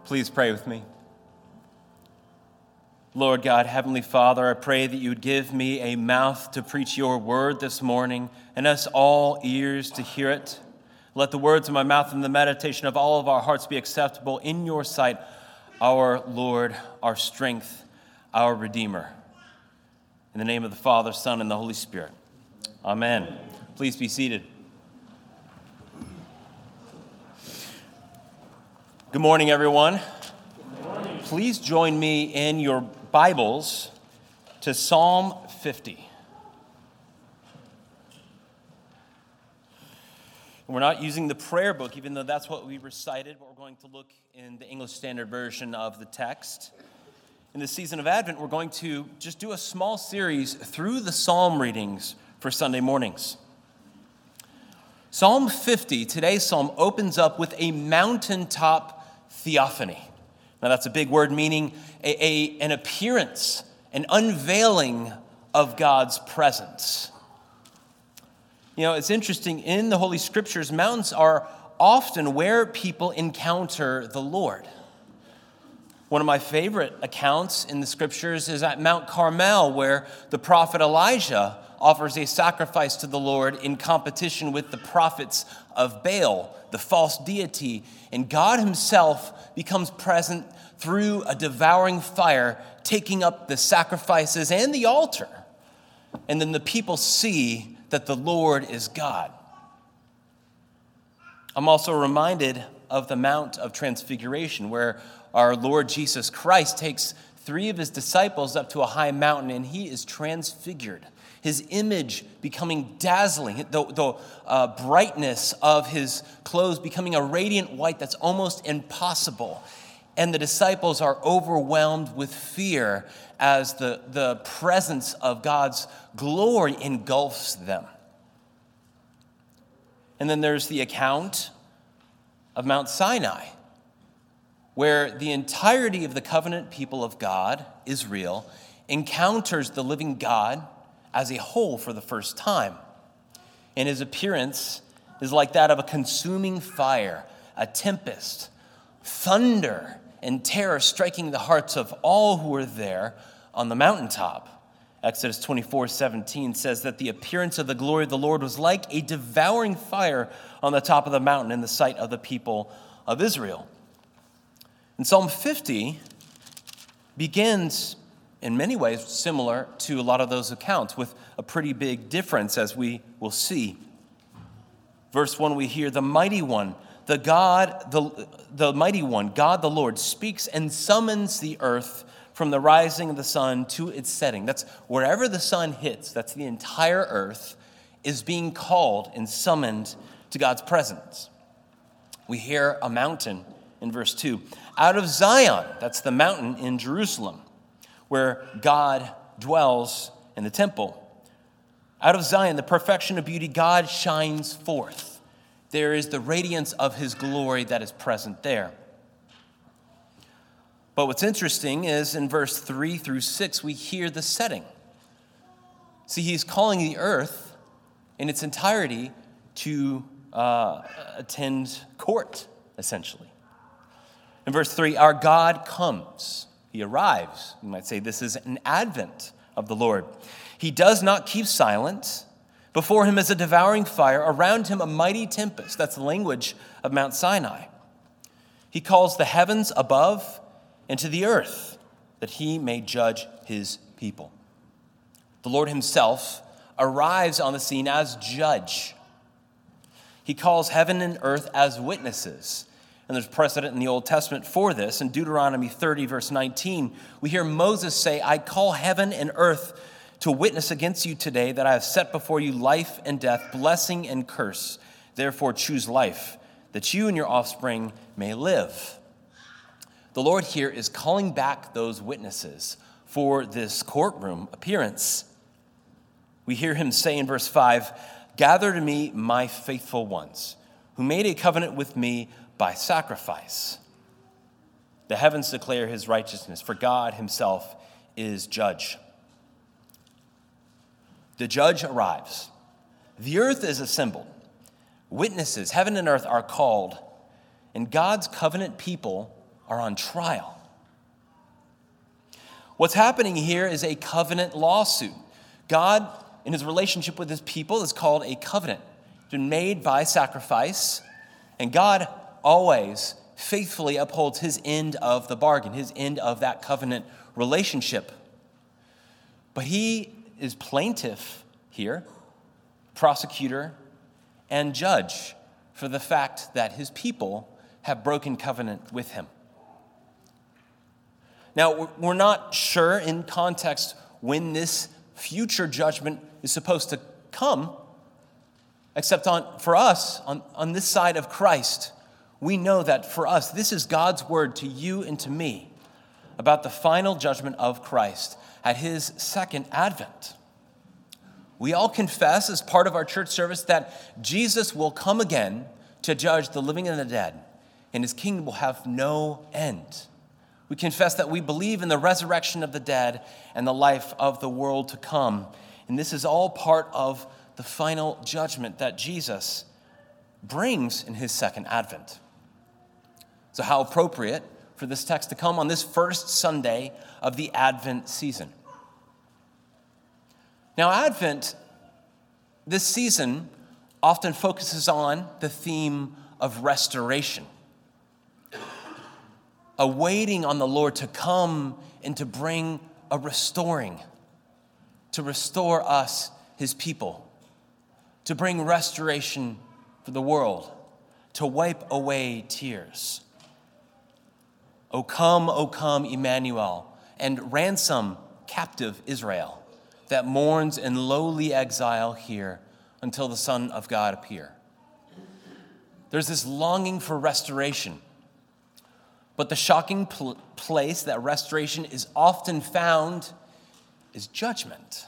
Please pray with me. Lord God, Heavenly Father, I pray that you would give me a mouth to preach your word this morning and us all ears to hear it. Let the words of my mouth and the meditation of all of our hearts be acceptable in your sight, our Lord, our strength, our Redeemer. In the name of the Father, Son, and the Holy Spirit. Amen. Please be seated. Good morning, everyone. Good morning. Please join me in your Bibles to Psalm 50. We're not using the prayer book, even though that's what we recited, but we're going to look in the English Standard Version of the text. In the season of Advent, we're going to just do a small series through the psalm readings for Sunday mornings. Psalm 50, today's psalm, opens up with a mountaintop theophany. Now that's a big word meaning an appearance, an unveiling of God's presence. You know, it's interesting, in the Holy Scriptures, mountains are often where people encounter the Lord. One of my favorite accounts in the Scriptures is at Mount Carmel, where the prophet Elijah offers a sacrifice to the Lord in competition with the prophets of Baal, the false deity, and God himself becomes present through a devouring fire, taking up the sacrifices and the altar. And then the people see that the Lord is God. I'm also reminded of the Mount of Transfiguration, where our Lord Jesus Christ takes 3 of his disciples up to a high mountain, and he is transfigured. His image becoming dazzling, the brightness of his clothes becoming a radiant white that's almost impossible. And the disciples are overwhelmed with fear as the presence of God's glory engulfs them. And then there's the account of Mount Sinai, where the entirety of the covenant people of God, Israel, encounters the living God as a whole for the first time. And his appearance is like that of a consuming fire, a tempest, thunder, and terror striking the hearts of all who were there on the mountaintop. Exodus 24:17 says that the appearance of the glory of the Lord was like a devouring fire on the top of the mountain in the sight of the people of Israel. And Psalm 50 begins in many ways similar to a lot of those accounts, with a pretty big difference, as we will see. Verse 1, we hear, the mighty one, the mighty one, God the Lord, speaks and summons the earth from the rising of the sun to its setting. That's wherever the sun hits, that's the entire earth, is being called and summoned to God's presence. We hear a mountain in verse 2. Out of Zion, that's the mountain in Jerusalem, where God dwells in the temple. Out of Zion, the perfection of beauty, God shines forth. There is the radiance of his glory that is present there. But what's interesting is in verse 3 through 6, we hear the setting. See, he's calling the earth in its entirety to attend court, essentially. In verse 3, our God comes. He arrives. You might say this is an advent of the Lord. He does not keep silent. Before him is a devouring fire. Around him a mighty tempest. That's the language of Mount Sinai. He calls the heavens above and to the earth that he may judge his people. The Lord himself arrives on the scene as judge. He calls heaven and earth as witnesses. And there's precedent in the Old Testament for this. In Deuteronomy 30, verse 19, we hear Moses say, I call heaven and earth to witness against you today that I have set before you life and death, blessing and curse. Therefore choose life, that you and your offspring may live. The Lord here is calling back those witnesses for this courtroom appearance. We hear him say in verse 5, gather to me my faithful ones, who made a covenant with me by sacrifice. The heavens declare his righteousness, for God himself is judge. The judge arrives. The earth is assembled. Witnesses, heaven and earth, are called. And God's covenant people are on trial. What's happening here is a covenant lawsuit. God, in his relationship with his people, is called a covenant. It's been made by sacrifice, and God always faithfully upholds his end of the bargain, his end of that covenant relationship. But he is plaintiff here, prosecutor, and judge for the fact that his people have broken covenant with him. Now, we're not sure in context when this future judgment is supposed to come, except for us, on this side of Christ. We know that for us, this is God's word to you and to me about the final judgment of Christ at his second advent. We all confess as part of our church service that Jesus will come again to judge the living and the dead, and his kingdom will have no end. We confess that we believe in the resurrection of the dead and the life of the world to come. And this is all part of the final judgment that Jesus brings in his second advent. So how appropriate for this text to come on this first Sunday of the Advent season. Now, Advent, this season, often focuses on the theme of restoration. Awaiting on the Lord to come and to bring a restoring, to restore us, his people, to bring restoration for the world, to wipe away tears. O come, Emmanuel, and ransom captive Israel that mourns in lowly exile here until the Son of God appear. There's this longing for restoration. But the shocking place that restoration is often found is judgment.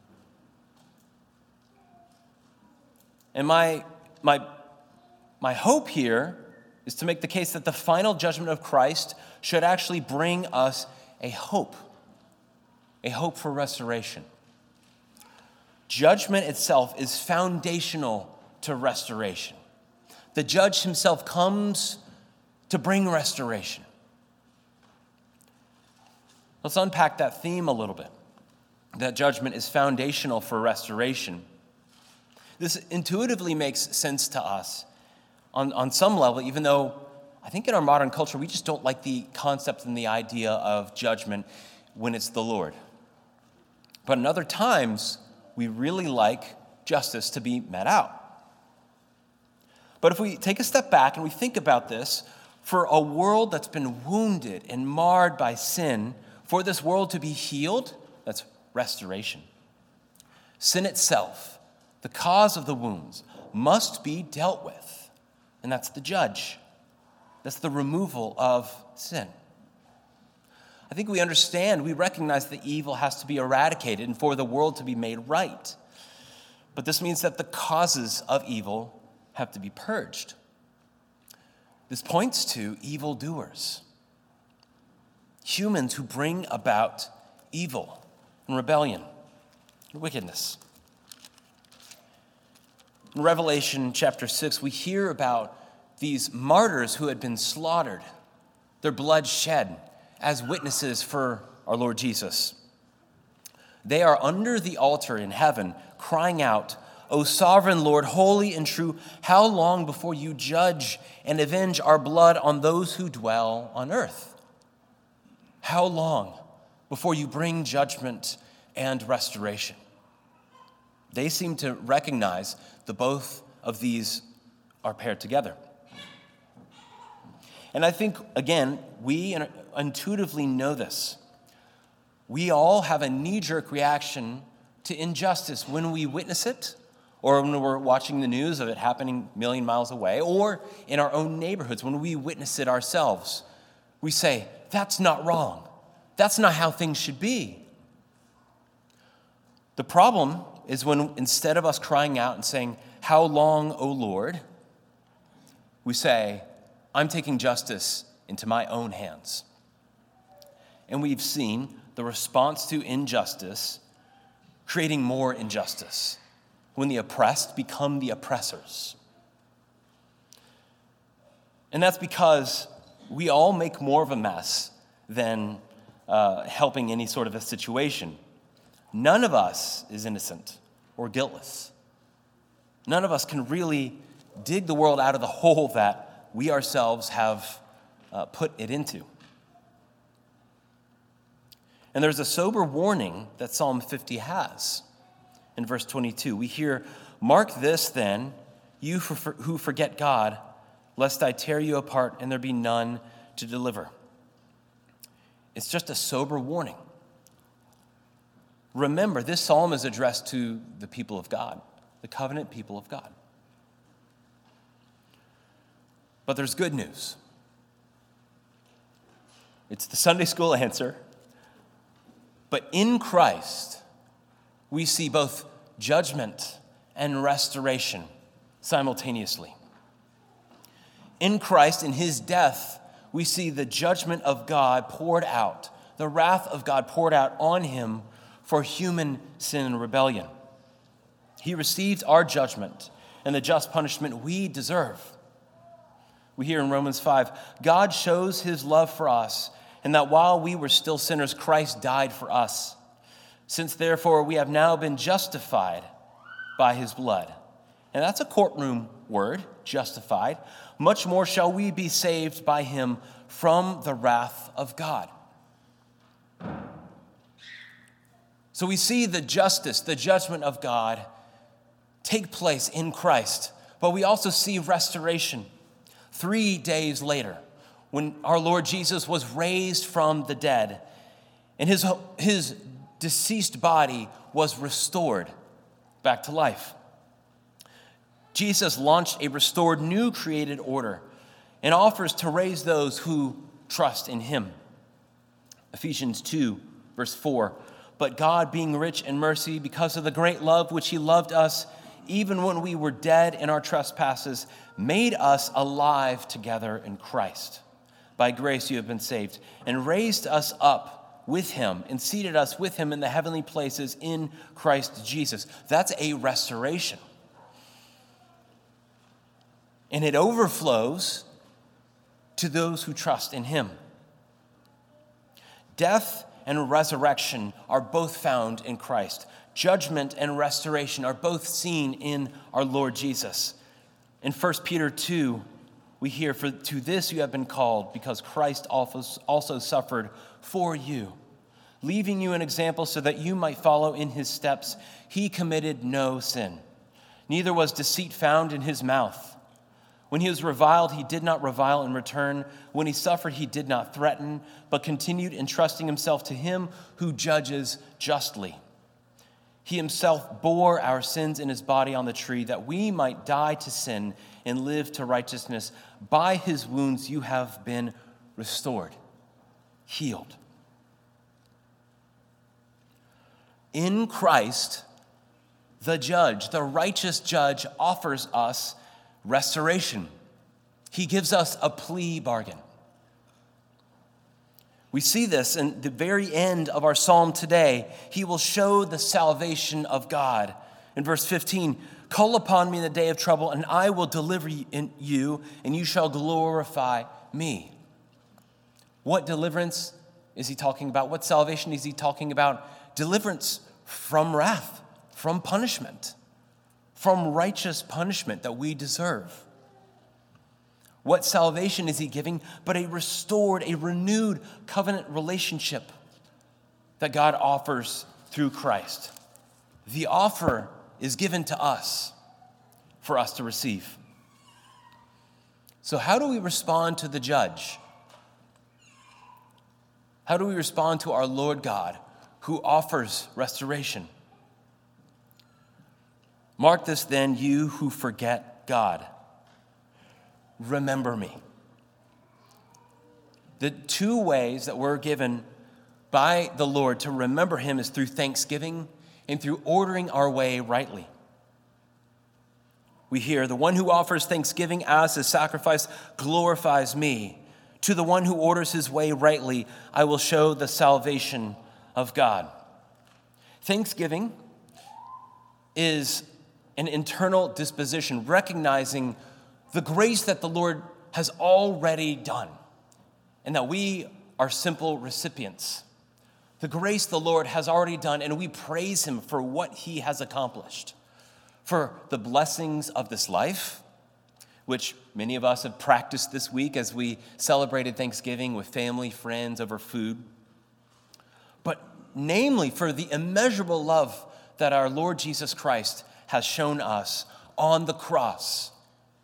And my hope here is to make the case that the final judgment of Christ should actually bring us a hope for restoration. Judgment itself is foundational to restoration. The judge himself comes to bring restoration. Let's unpack that theme a little bit. That judgment is foundational for restoration. This intuitively makes sense to us on some level, even though I think in our modern culture we just don't like the concept and the idea of judgment when it's the Lord. But in other times, we really like justice to be met out. But if we take a step back and we think about this, for a world that's been wounded and marred by sin, for this world to be healed, that's restoration. Sin itself, the cause of the wounds, must be dealt with. And that's the judge. That's the removal of sin. I think we understand, we recognize that evil has to be eradicated and for the world to be made right. But this means that the causes of evil have to be purged. This points to evildoers, humans who bring about evil and rebellion and wickedness. In Revelation chapter 6, we hear about these martyrs who had been slaughtered, their blood shed as witnesses for our Lord Jesus. They are under the altar in heaven, crying out, O sovereign Lord, holy and true, how long before you judge and avenge our blood on those who dwell on earth? How long before you bring judgment and restoration? They seem to recognize that both of these are paired together. And I think, again, we intuitively know this. We all have a knee-jerk reaction to injustice when we witness it, or when we're watching the news of it happening a million miles away, or in our own neighborhoods when we witness it ourselves. We say, that's not wrong. That's not how things should be. The problem is when instead of us crying out and saying, how long, O Lord, we say, I'm taking justice into my own hands. And we've seen the response to injustice creating more injustice when the oppressed become the oppressors. And that's because we all make more of a mess than helping any sort of a situation. None of us is innocent or guiltless. None of us can really dig the world out of the hole that we ourselves have put it into. And there's a sober warning that Psalm 50 has. In verse 22, we hear, "Mark this then, you who forget God, lest I tear you apart and there be none to deliver." It's just a sober warning. Remember, this psalm is addressed to the people of God, the covenant people of God. But there's good news. It's the Sunday school answer. But in Christ, we see both judgment and restoration simultaneously. In Christ, in his death, we see the judgment of God poured out, the wrath of God poured out on him for human sin and rebellion. He received our judgment and the just punishment we deserve. We hear in Romans 5, God shows his love for us, and that while we were still sinners, Christ died for us. Since therefore we have now been justified by his blood. And that's a courtroom word, justified. Much more shall we be saved by him from the wrath of God. So we see the justice, the judgment of God take place in Christ. But we also see restoration 3 days later, when our Lord Jesus was raised from the dead, and his deceased body was restored back to life. Jesus launched a restored, new created order and offers to raise those who trust in him. Ephesians 2, verse 4, "But God, being rich in mercy, because of the great love which he loved us, even when we were dead in our trespasses, made us alive together in Christ. By grace you have been saved, and raised us up with him, and seated us with him in the heavenly places in Christ Jesus." That's a restoration. And it overflows to those who trust in him. Death and resurrection are both found in Christ. Judgment and restoration are both seen in our Lord Jesus. In 1 Peter 2, we hear, "For to this you have been called, because Christ also suffered for you, leaving you an example so that you might follow in his steps. He committed no sin. Neither was deceit found in his mouth. When he was reviled, he did not revile in return. When he suffered, he did not threaten, but continued entrusting himself to him who judges justly. He himself bore our sins in his body on the tree, that we might die to sin and live to righteousness. By his wounds you have been restored," healed. In Christ, the judge, the righteous judge, offers us restoration. He gives us a plea bargain. We see this in the very end of our psalm today. He will show the salvation of God. In verse 15, "Call upon me in the day of trouble, and I will deliver you, and you shall glorify me." What deliverance is he talking about? What salvation is he talking about? Deliverance from wrath, from punishment, from righteous punishment that we deserve. What salvation is he giving but a restored, a renewed covenant relationship that God offers through Christ? The offer is given to us for us to receive. So how do we respond to the judge? How do we respond to our Lord God who offers restoration? "Mark this then, you who forget God. Remember me." The two ways that we're given by the Lord to remember him is through thanksgiving and through ordering our way rightly. We hear, "The one who offers thanksgiving as a sacrifice glorifies me. To the one who orders his way rightly, I will show the salvation of God." Thanksgiving is an internal disposition, recognizing the grace that the Lord has already done. and that we are simple recipients. The grace the Lord has already done, and we praise him for what he has accomplished. For the blessings of this life, which many of us have practiced this week as we celebrated Thanksgiving with family, friends, over food. But namely, for the immeasurable love that our Lord Jesus Christ has shown us on the cross.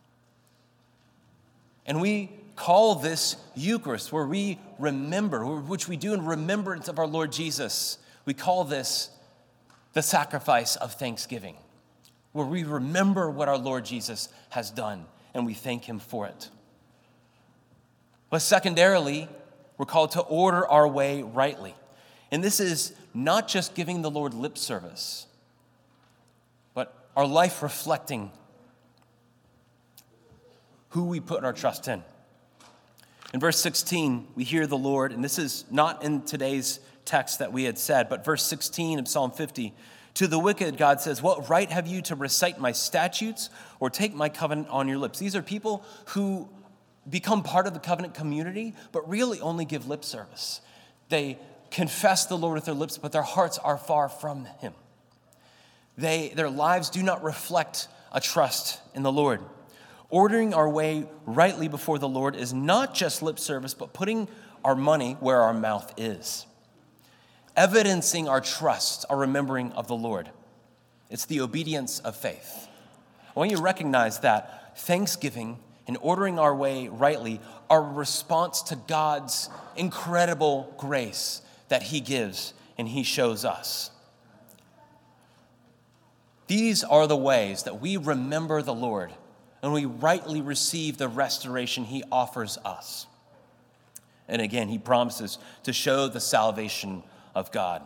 And we call this Eucharist, where we remember, which we do in remembrance of our Lord Jesus. We call this the sacrifice of thanksgiving, where we remember what our Lord Jesus has done, and we thank him for it. But secondarily, we're called to order our way rightly. And this is not just giving the Lord lip service, but our life reflecting who we put our trust in. In verse 16, we hear the Lord, and this is not in today's text that we had said, but verse 16 of Psalm 50, to the wicked, God says, what right have you to recite my statutes or take my covenant on your lips? These are people who become part of the covenant community, but really only give lip service. They confess the Lord with their lips, but their hearts are far from him. Their lives do not reflect a trust in the Lord. Ordering our way rightly before the Lord is not just lip service, but putting our money where our mouth is. Evidencing our trust, our remembering of the Lord. It's the obedience of faith. I want you to recognize that thanksgiving and ordering our way rightly are a response to God's incredible grace that he gives and he shows us. These are the ways that we remember the Lord and we rightly receive the restoration he offers us. And again, he promises to show the salvation of God.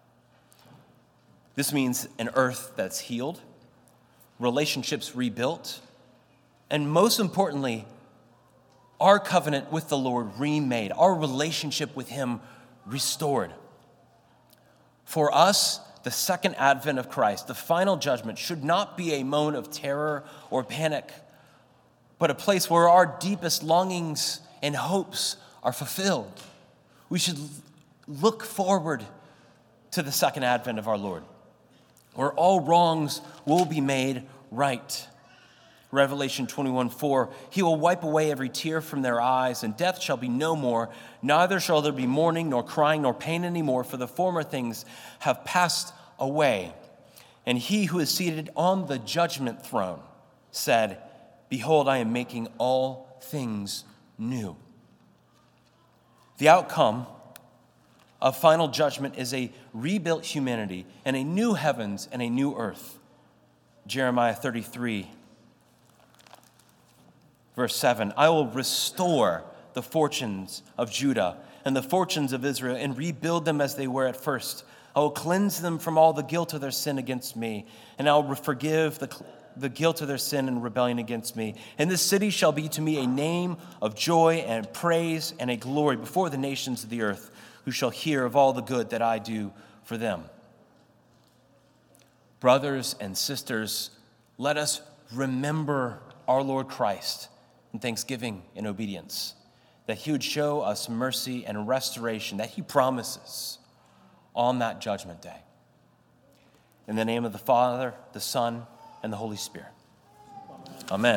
This means an earth that's healed, relationships rebuilt, and most importantly, our covenant with the Lord remade, our relationship with him restored. For us, the second advent of Christ, the final judgment, should not be a moan of terror or panic, but a place where our deepest longings and hopes are fulfilled. We should look forward to the second advent of our Lord, where all wrongs will be made right. Revelation 21:4, he will wipe away every tear from their eyes, and death shall be no more. Neither shall there be mourning, nor crying, nor pain anymore, for the former things have passed away. And he who is seated on the judgment throne said, behold, I am making all things new. The outcome of final judgment is a rebuilt humanity and a new heavens and a new earth. Jeremiah 33, verse 7, I will restore the fortunes of Judah and the fortunes of Israel and rebuild them as they were at first. I will cleanse them from all the guilt of their sin against me, and I will forgive the guilt of their sin and rebellion against me. And this city shall be to me a name of joy and praise and a glory before the nations of the earth, who shall hear of all the good that I do for them. Brothers and sisters, let us remember our Lord Christ in thanksgiving and obedience, that he would show us mercy and restoration that he promises on that judgment day. In the name of the Father, the Son, and the Holy Spirit. Amen.